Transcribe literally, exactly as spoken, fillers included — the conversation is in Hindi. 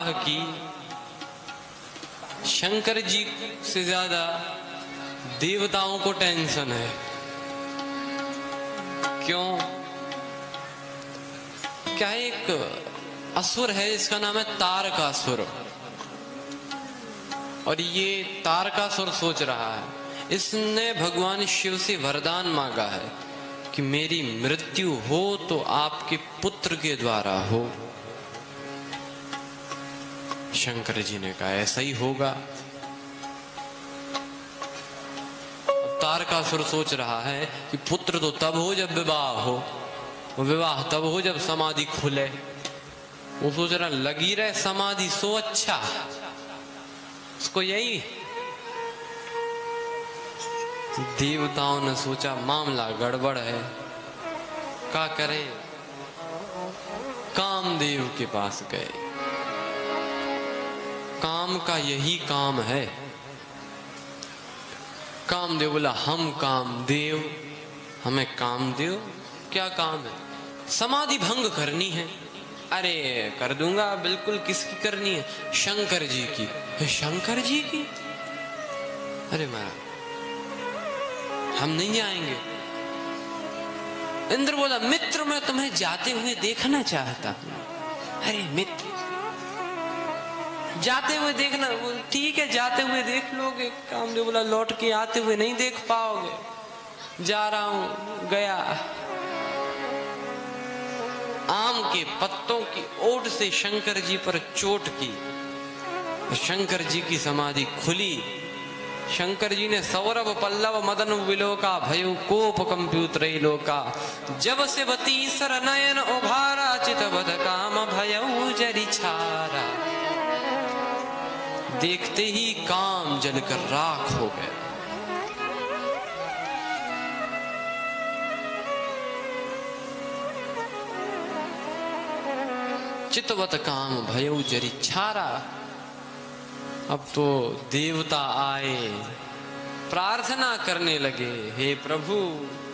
कि शंकर जी से ज्यादा देवताओं को टेंशन है। क्यों? क्या एक असुर है जिसका नाम है तारकासुर, और ये तारकासुर सोच रहा है, इसने भगवान शिव से वरदान मांगा है कि मेरी मृत्यु हो तो आपके पुत्र के द्वारा हो। शंकर जी ने कहा ऐसा ही होगा। तारकासुर सोच रहा है कि पुत्र तो तब हो जब विवाह हो, विवाह तब हो जब समाधि खुले। वो सोच रहा लगी रहे समाधि सो अच्छा, उसको यही। देवताओं ने सोचा मामला गड़बड़ है, क्या करें? कामदेव के पास गए। काम का यही काम है। कामदेव बोला हम कामदेव, हमें कामदेव क्या काम है? समाधि भंग करनी है। अरे कर दूंगा, बिल्कुल। किसकी करनी है? शंकर जी की। शंकर जी की? अरे महाराज हम नहीं जाएंगे। इंद्र बोला मित्र मैं तुम्हें जाते हुए देखना चाहता हूं। अरे मित्र जाते हुए देखना? ठीक है जाते हुए देख लोगे। कामदेव बोला लौट के आते हुए नहीं देख पाओगे। जा रहा हूं। गया, आम के पत्तों की ओट से शंकर जी पर चोट की, शंकर जी की समाधि खुली। शंकर जी ने सौरभ पल्लव मदन विलोका, भयो कोप कंप्यूत्रैलोका। जब से बतीसर नयन उभारा, चितवद काम भयउ जरि छारा। देखते ही काम जलकर राख हो गया। चितवत काम भयउ जरि छारा। अब तो देवता आए, प्रार्थना करने लगे, हे प्रभु